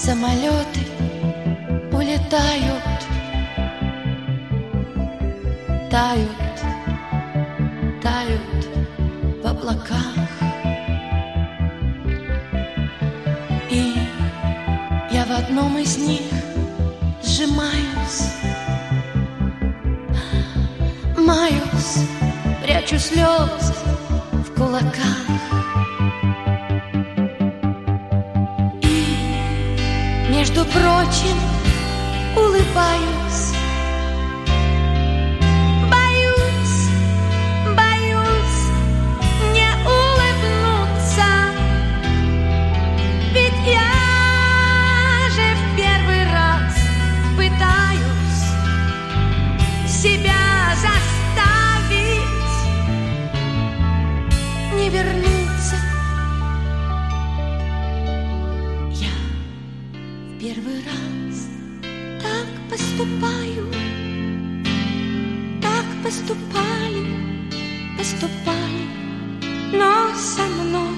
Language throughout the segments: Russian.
Самолеты улетают, тают, тают в облаках. И я в одном из них сжимаюсь, маюсь, прячу слезы в кулаках. Между прочим, улыбаюсь. Боюсь, боюсь не улыбнуться, ведь я же в первый раз пытаюсь себя заставить не вернуться. Первый раз так поступаю, так поступали, поступали, но со мной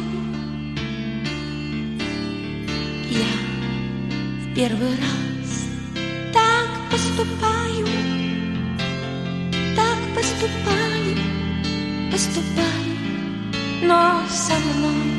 я в первый раз так поступаю, так поступали, поступали, но со мной.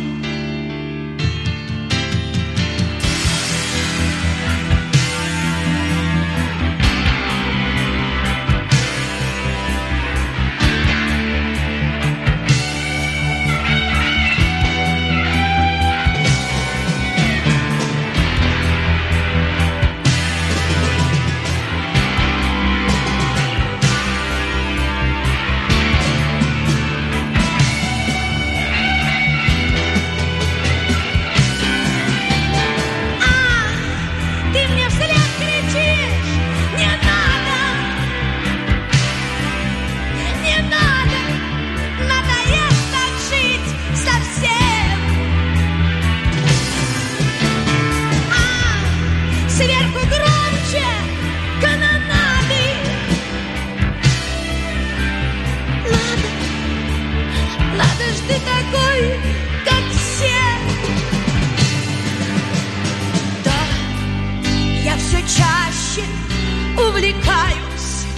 Увлекаюсь,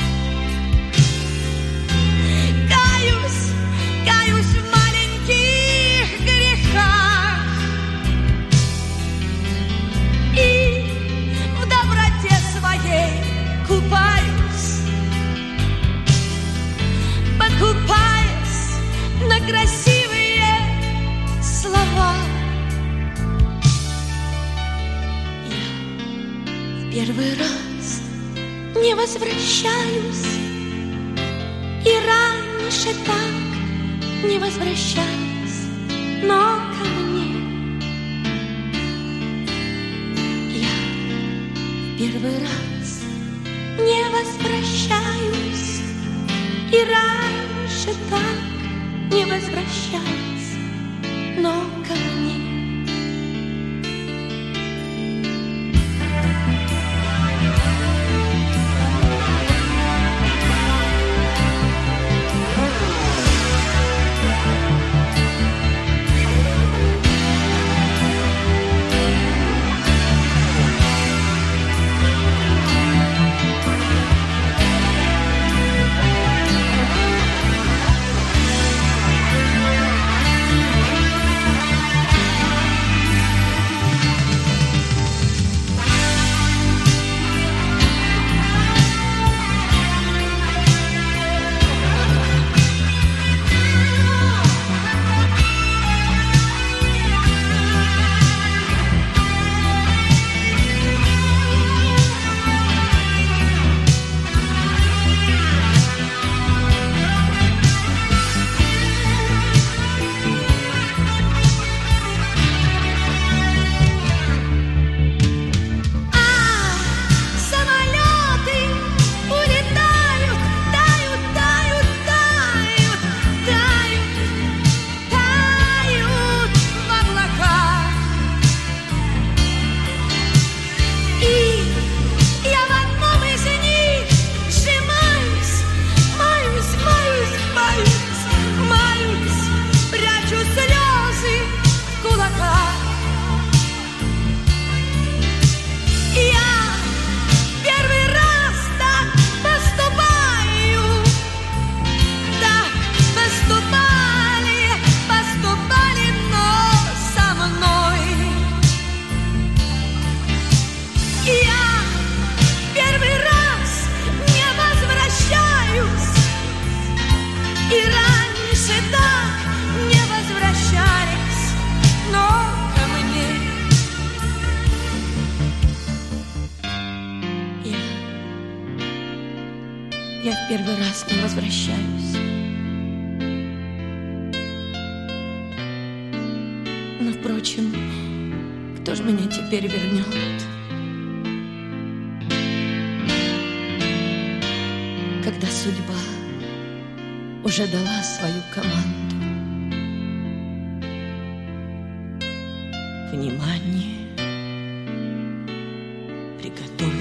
каюсь в маленьких грехах и в доброте своей купаюсь, покупаясь на красивые слова. Я в первый раз не возвращаюсь, и раньше так не возвращаюсь, но ко мне я в первый раз не возвращаюсь, и раньше так не возвращаюсь, но ко мне. Я в первый раз не возвращаюсь. Но, впрочем, кто ж меня теперь вернет? Когда судьба уже дала свою команду. Внимание, приготовь